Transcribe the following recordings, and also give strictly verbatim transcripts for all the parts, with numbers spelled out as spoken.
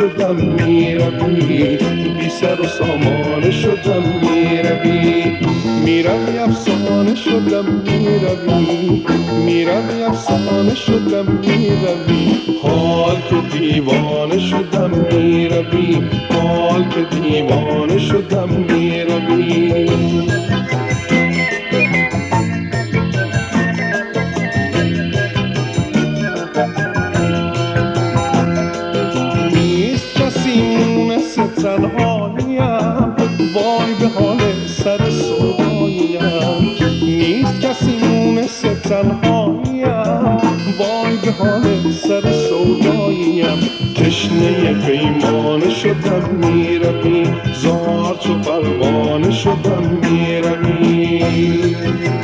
شدم میروی، بی سر و سامانه شدم میروی، میروی افسانه شدم میروی، میروی افسانه شدم میروی، حال که دیوانه شدم میروی، حال که دیوانه شدم میروی. تنهاییم وای به حال سر سوداییم، نیست کسی مونس تنهاییم وای به حال سر سوداییم، تشنه پیمانه شدم میروی، زار چو پروانه شدم میروی.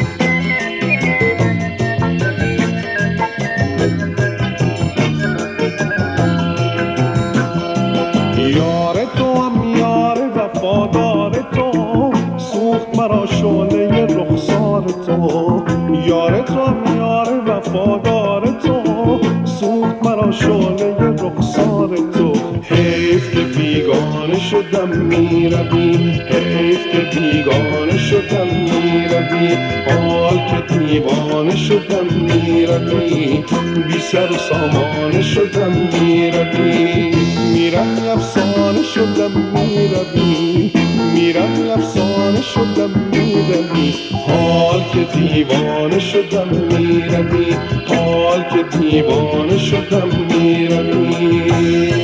مرا شعله رخسار تو، یار تو یار وفادار تو، سوخت مرا شعله رخسار تو، حیف که بیگانه شدم میروی، حیف که بیگانه شدم میروی، حال که دیوانه شدم میروی، بی سر و سامانه شدم میروی، میروی افسانه شدم میروی، میروی افسانه شدم میروی، حال که دیوانه شدم میروی، حال که دیوانه شدم میروی.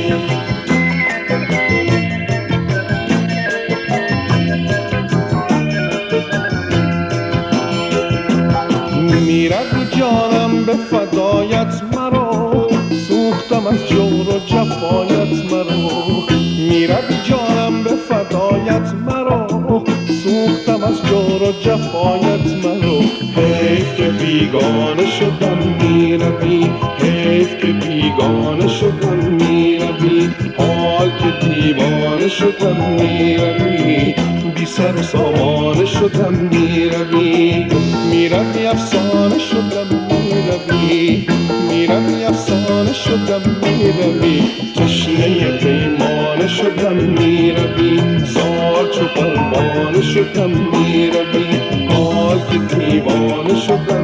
میروی جانم به فدایت مرا، سوختم از جور و جفایت مرا، میروی جانم به فدایت مرا، سوختم از جور و جفایت مرا، حیف که بیگانه شدم میروی، حیف که بیگانه شدم میروی، حال که دیوانه شدم میروی، بی سر و سامانه شدم میروی، میروی افسانه شدم میروی، میروی افسانه شدم میروی، تشنه پیمانه شدم میروی، زار چو پروانه شدم میروی، حال که دیوانه شدم